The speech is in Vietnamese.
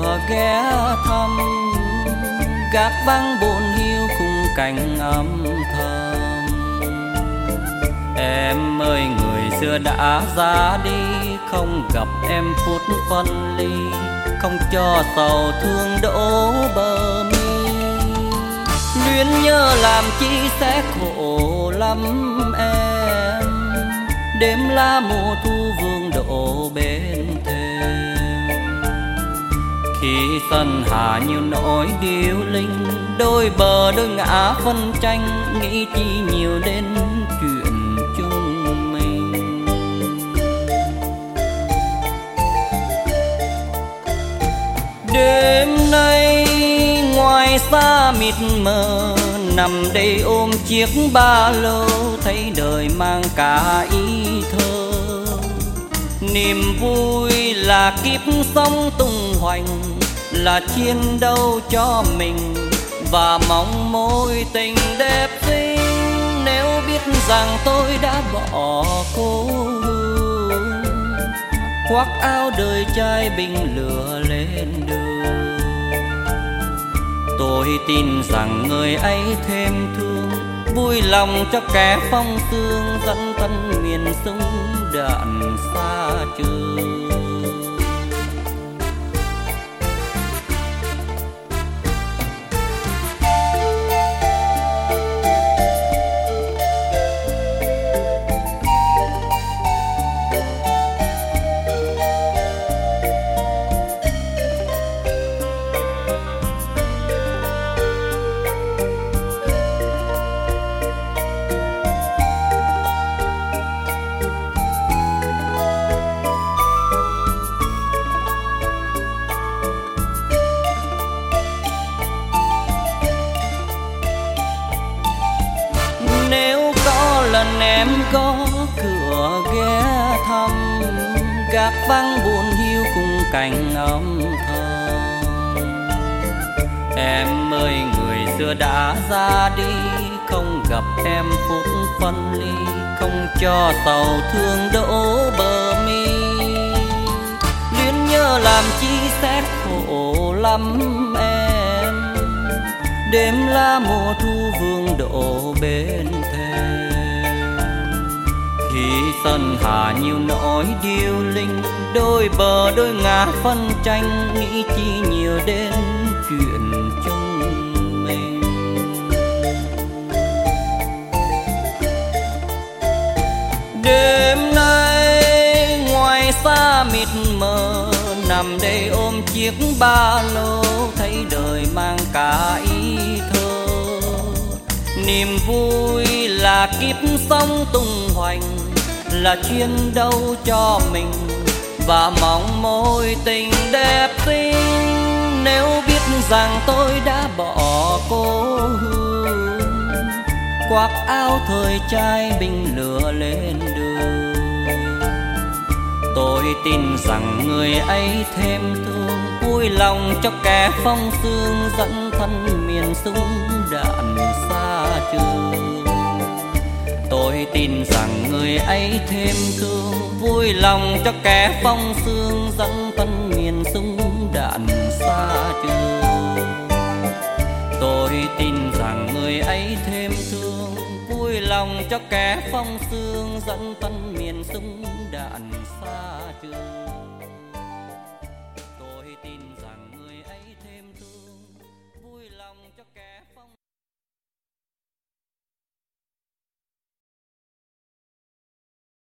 cửa ghé thăm, gác vắng buồn hiu khung cảnh âm thầm. Em ơi người xưa đã ra đi, không gặp em phút phân ly, không cho sầu thương đổ bờ mi. Luyến nhớ làm chi sẽ khổ lắm em, đêm lá mùa thu vương đổ bên thềm. Khi sân hà nhiều nỗi điêu linh, đôi bờ đôi ngã phân tranh, nghĩ chi nhiều đến chuyện chung mình. Đêm nay ngoài xa mịt mờ, nằm đây ôm chiếc ba lô, thấy đời mang cả ý thơ. Niềm vui là kiếp sống tung hoành, là chiến đấu cho mình, và mong mối tình đẹp xinh. Nếu biết rằng tôi đã bỏ cô hương, khoác áo đời trai bình lửa lên đường, tôi tin rằng người ấy thêm thương, vui lòng cho kẻ phong sương, dẫn thân miền sông đạn xa trường. Nếu có lần em có cửa ghé thăm, gác vắng buồn hiu cùng cảnh âm thầm. Em ơi người xưa đã ra đi, không gặp em phút phân ly, không cho sầu thương đổ bờ mi. Luyến nhớ làm chi sẽ khổ lắm em, đêm lá mùa thu vương đổ bên thềm. Khi sân hà nhiều nỗi điêu linh, đôi bờ đôi ngả phân tranh, nghĩ chi nhiều đến chuyện chung mình. Đêm nay ngoài xa mịt mờ, nằm đây ôm chiếc ba lô, thấy đời mang cả ý thơ. Niềm vui là kiếp sống tung hoành, là chiến đấu cho mình, và mong mối tình đẹp xinh. Nếu biết rằng tôi đã bỏ cô hương, khoác áo thời trai bình lửa lên đường, tôi tin rằng người ấy thêm thương, vui lòng cho kẻ phong sương, dẫn thân miền súng đạn xa trường. Tôi tin rằng người ấy thêm thương, vui lòng cho kẻ phong sương, dẫn thân miền súng đạn xa trường. Tôi tin rằng người ấy thêm thương, vui lòng cho kẻ phong sương, dẫn thân miền súng đạn xa trường.